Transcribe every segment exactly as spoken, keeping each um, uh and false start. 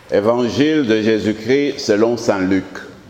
Évangile de Jésus-Christ selon saint Luc.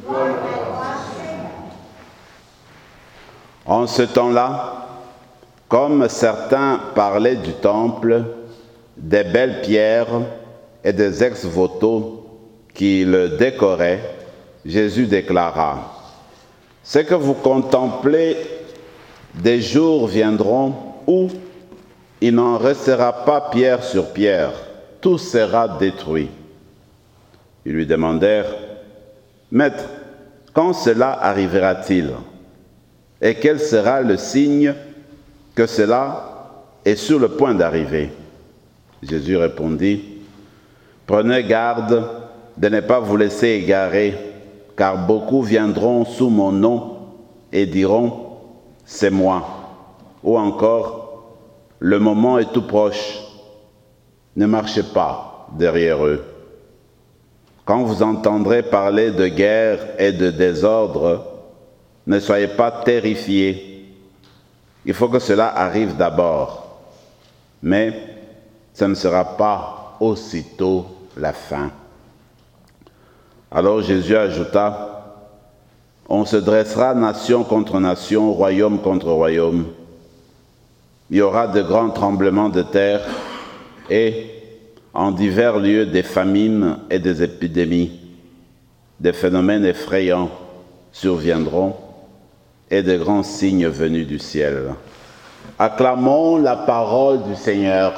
En ce temps-là, comme certains parlaient du temple, des belles pierres et des ex-voto qui le décoraient, Jésus déclara: « Ce que vous contemplez, des jours viendront où il n'en restera pas pierre sur pierre, tout sera détruit. » Ils lui demandèrent: « Maître, quand cela arrivera-t-il? Et quel sera le signe que cela est sur le point d'arriver ?» Jésus répondit: « Prenez garde de ne pas vous laisser égarer, car beaucoup viendront sous mon nom et diront: c'est moi. Ou encore: le moment est tout proche. Ne marchez pas derrière eux. Quand vous entendrez parler de guerre et de désordre, ne soyez pas terrifiés. Il faut que cela arrive d'abord, mais ce ne sera pas aussitôt la fin. » Alors Jésus ajouta: « On se dressera nation contre nation, royaume contre royaume. Il y aura de grands tremblements de terre et, en divers lieux, des famines et des épidémies. Des phénomènes effrayants surviendront et de grands signes venus du ciel. » Acclamons la parole du Seigneur.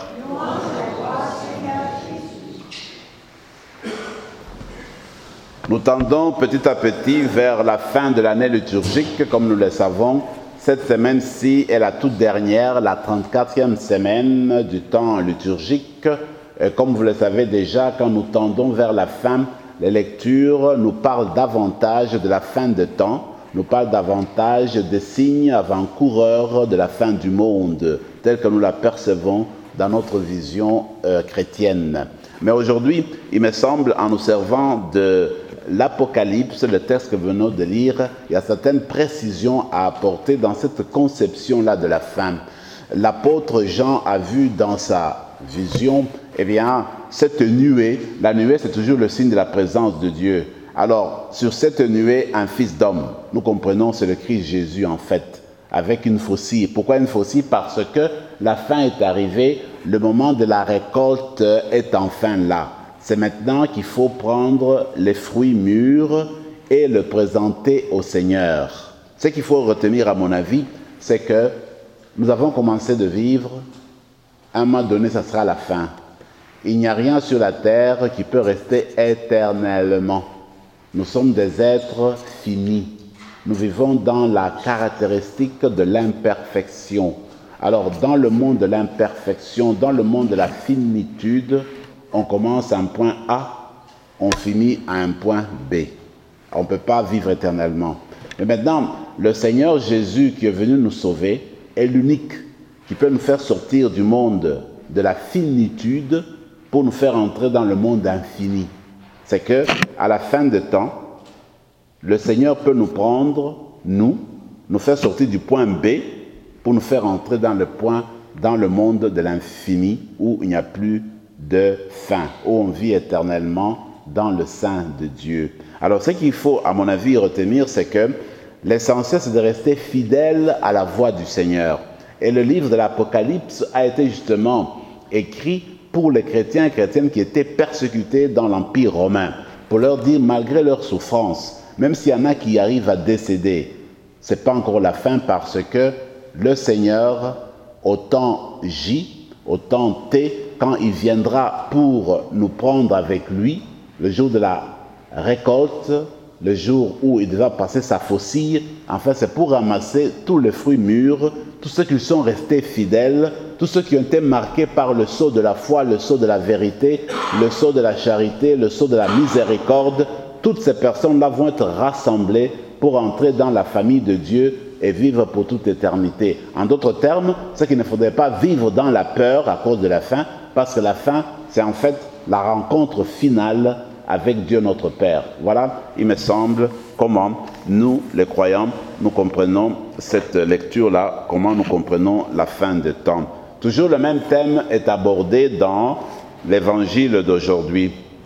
Nous tendons petit à petit vers la fin de l'année liturgique, comme nous le savons. Cette semaine-ci est la toute dernière, la trente-quatrième semaine du temps liturgique. Et comme vous le savez déjà, quand nous tendons vers la fin, les lectures nous parlent davantage de la fin de temps, nous parlent davantage des signes avant-coureurs de la fin du monde, tels que nous l'apercevons dans notre vision euh, chrétienne. Mais aujourd'hui, il me semble, en nous servant de l'Apocalypse, le texte que nous venons de lire, il y a certaines précisions à apporter dans cette conception-là de la fin. L'apôtre Jean a vu dans sa vision, eh bien, cette nuée. La nuée, c'est toujours le signe de la présence de Dieu. Alors, sur cette nuée, un fils d'homme, nous comprenons, c'est le Christ Jésus en fait, avec une faucille. Pourquoi une faucille? Parce que la fin est arrivée, le moment de la récolte est enfin là. C'est maintenant qu'il faut prendre les fruits mûrs et le présenter au Seigneur. Ce qu'il faut retenir, à mon avis, c'est que nous avons commencé de vivre, à un moment donné, ça sera la fin. Il n'y a rien sur la terre qui peut rester éternellement. Nous sommes des êtres finis. Nous vivons dans la caractéristique de l'imperfection. Alors, dans le monde de l'imperfection, dans le monde de la finitude, on commence à un point A, on finit à un point B. On ne peut pas vivre éternellement. Mais maintenant, le Seigneur Jésus qui est venu nous sauver est l'unique qui peut nous faire sortir du monde de la finitude pour nous faire entrer dans le monde infini. C'est que, à la fin de temps, le Seigneur peut nous prendre, nous, nous faire sortir du point B pour nous faire entrer dans le point, dans le monde de l'infini où il n'y a plus de fin, où on vit éternellement dans le sein de Dieu. Alors, ce qu'il faut, à mon avis, retenir, c'est que l'essentiel, c'est de rester fidèle à la voix du Seigneur. Et le livre de l'Apocalypse a été justement écrit pour les chrétiens et chrétiennes qui étaient persécutés dans l'Empire romain, pour leur dire, malgré leurs souffrances, même s'il y en a qui arrivent à décéder, ce n'est pas encore la fin, parce que le Seigneur, au temps J, au temps T, quand il viendra pour nous prendre avec lui, le jour de la récolte, le jour où il devra passer sa faucille, enfin c'est pour ramasser tous les fruits mûrs, tous ceux qui sont restés fidèles, tous ceux qui ont été marqués par le sceau de la foi, le sceau de la vérité, le sceau de la charité, le sceau de la miséricorde. Toutes ces personnes-là vont être rassemblées pour entrer dans la famille de Dieu et vivre pour toute éternité. En d'autres termes, c'est qu'il ne faudrait pas vivre dans la peur à cause de la fin, parce que la fin, c'est en fait la rencontre finale avec Dieu notre Père. Voilà, il me semble, comment nous, les croyants, nous comprenons cette lecture-là, comment nous comprenons la fin des temps. Toujours le même thème est abordé dans l'évangile d'aujourd'hui.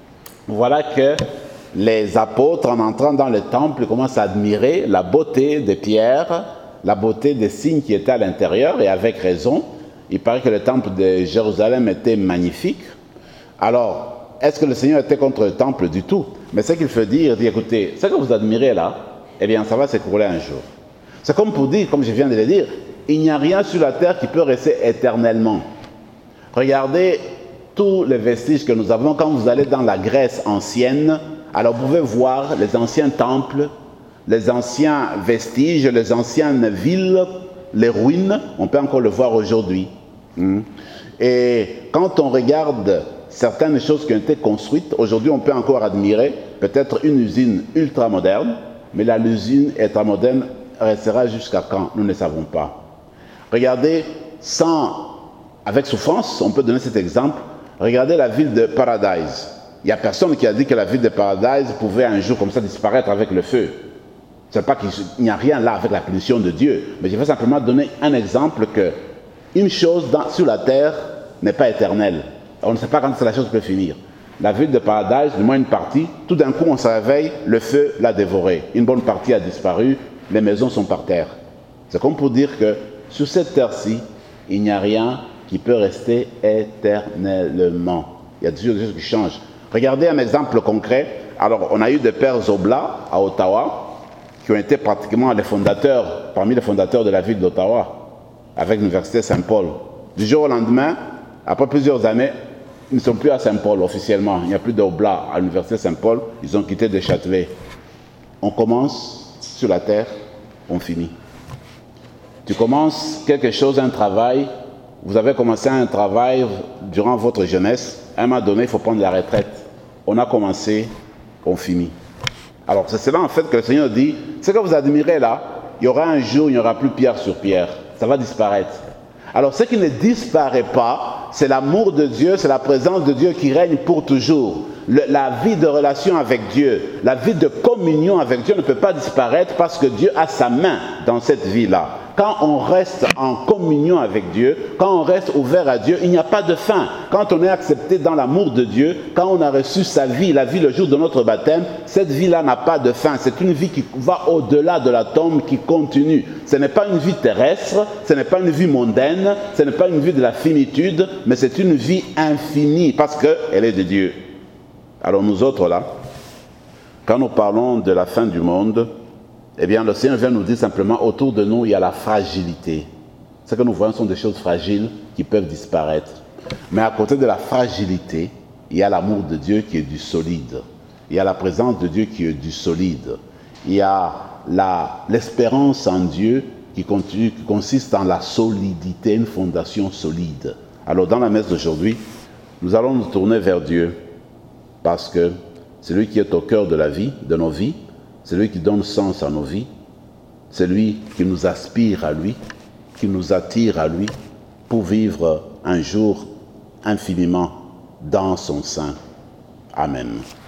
voilà que les apôtres, en entrant dans le temple, commencent à admirer la beauté des pierres, la beauté des signes qui étaient à l'intérieur, et avec raison. Il paraît que le temple de Jérusalem était magnifique. Alors, est-ce que le Seigneur était contre le temple du tout? Mais ce qu'il veut dire, il dit, écoutez, ce que vous admirez là, eh bien, ça va s'écrouler un jour. C'est comme pour dire, comme je viens de le dire, il n'y a rien sur la terre qui peut rester éternellement. Regardez tous les vestiges que nous avons quand vous allez dans la Grèce ancienne. Alors, vous pouvez voir les anciens temples, les anciens vestiges, les anciennes villes, les ruines. On peut encore le voir aujourd'hui. Et quand on regarde certaines choses qui ont été construites, aujourd'hui, on peut encore admirer peut-être une usine ultra moderne, mais la l'usine ultra moderne restera jusqu'à quand? Nous ne savons pas. Regardez, sans, avec souffrance, on peut donner cet exemple. Regardez la ville de Paradise. Il n'y a personne qui a dit que la ville de Paradise pouvait un jour comme ça disparaître avec le feu. Ce n'est pas qu'il n'y a rien là avec la punition de Dieu. Mais je vais simplement donner un exemple que une chose dans, sur la terre n'est pas éternelle. On ne sait pas quand la chose peut finir. La ville de Paradise, du moins une partie, tout d'un coup on se réveille, le feu l'a dévoré. Une bonne partie a disparu, les maisons sont par terre. C'est comme pour dire que sur cette terre-ci, il n'y a rien qui peut rester éternellement. Il y a des choses qui changent. Regardez un exemple concret. Alors, on a eu des pères Oblats à Ottawa qui ont été pratiquement les fondateurs, parmi les fondateurs de la ville d'Ottawa, avec l'université Saint-Paul. Du jour au lendemain, après plusieurs années, ils ne sont plus à Saint-Paul officiellement. Il n'y a plus d'Oblats à l'université Saint-Paul. Ils ont quitté de Châtelet. On commence sur la terre, on finit. Tu commences quelque chose, un travail, vous avez commencé un travail durant votre jeunesse, à un moment donné, il faut prendre la retraite. On a commencé, on finit. Alors c'est cela en fait que le Seigneur dit, ce que vous admirez là, il y aura un jour, il n'y aura plus pierre sur pierre, ça va disparaître. Alors ce qui ne disparaît pas, c'est l'amour de Dieu, c'est la présence de Dieu qui règne pour toujours. Le, la vie de relation avec Dieu, la vie de communion avec Dieu ne peut pas disparaître parce que Dieu a sa main dans cette vie-là. Quand on reste en communion avec Dieu, quand on reste ouvert à Dieu, il n'y a pas de fin. Quand on est accepté dans l'amour de Dieu, quand on a reçu sa vie, la vie le jour de notre baptême, cette vie-là n'a pas de fin. C'est une vie qui va au-delà de la tombe, qui continue. Ce n'est pas une vie terrestre, ce n'est pas une vie mondaine, ce n'est pas une vie de la finitude, mais c'est une vie infinie parce qu'elle est de Dieu. Alors nous autres là, quand nous parlons de la fin du monde, eh bien, le Seigneur vient nous dire simplement, autour de nous, il y a la fragilité. Ce que nous voyons sont des choses fragiles qui peuvent disparaître. Mais à côté de la fragilité, il y a l'amour de Dieu qui est du solide. Il y a la présence de Dieu qui est du solide. Il y a la, l'espérance en Dieu qui, continue, qui consiste en la solidité, une fondation solide. Alors, dans la messe d'aujourd'hui, nous allons nous tourner vers Dieu parce que c'est lui qui est au cœur de la vie, de nos vies. C'est lui qui donne sens à nos vies. C'est lui qui nous aspire à lui, qui nous attire à lui pour vivre un jour infiniment dans son sein. Amen.